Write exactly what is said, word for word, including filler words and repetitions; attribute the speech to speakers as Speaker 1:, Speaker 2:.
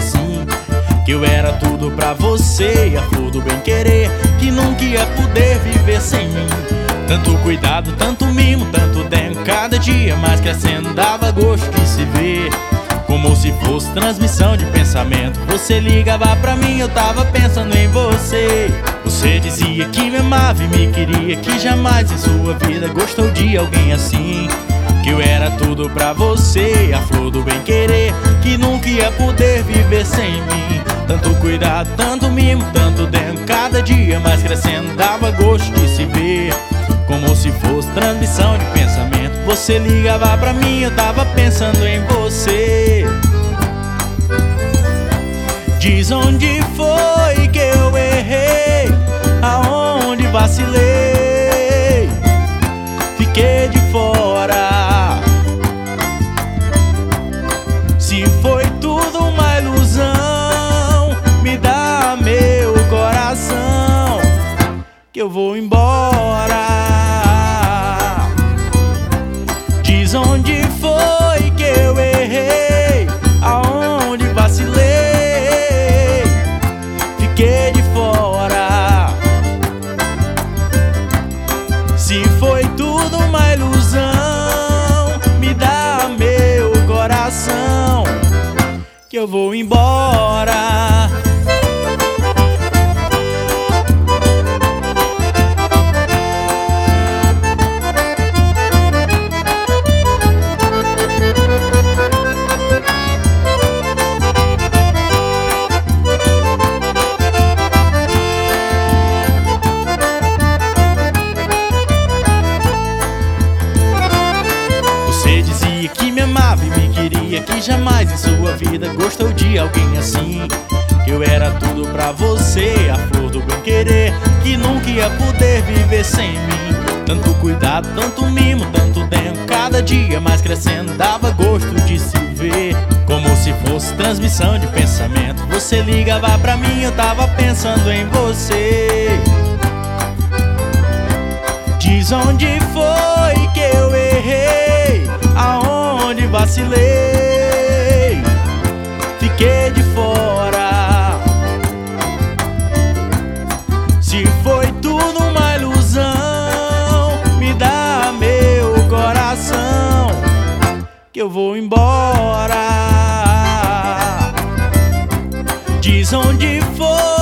Speaker 1: assim, que eu era tudo pra você, a flor do bem querer, que nunca ia poder viver sem mim. Tanto cuidado, tanto mimo, tanto dengo, cada dia mais crescendo, dava gosto de se ver, como se fosse transmissão de pensamento. Você ligava pra mim, eu tava pensando em você. Você dizia que me amava e me queria, que jamais em sua vida gostou de alguém assim, que eu era tudo pra você, a flor do bem querer, que nunca ia poder viver sem mim. Tanto cuidado, tanto mimo, tanto dengo, cada dia mais crescendo, dava gosto de se ver, como se fosse transmissão de pensamento. Você ligava pra mim, eu tava pensando em você. Diz onde foi que eu errei, aonde vacilei, fiquei de fora. Se foi tudo uma ilusão, me dá meu coração, que eu vou embora. Diz onde foi que eu errei, aonde vacilei, fiquei de fora. Se foi tudo uma ilusão, me dá meu coração, que eu vou embora. Você dizia que me amava e me queria, que jamais em sua vida gostou de alguém assim, que eu era tudo pra você, a flor do bem querer, que nunca ia poder viver sem mim. Tanto cuidado, tanto mimo, tanto dengo, cada dia mais crescendo, dava gosto de se ver, como se fosse transmissão de pensamento. Você ligava pra mim, eu tava pensando em você. Diz onde foi que eu errei, aonde vacilei, fiquei de fora. Se foi tudo uma ilusão, me dá meu coração, que eu vou embora. Diz onde foi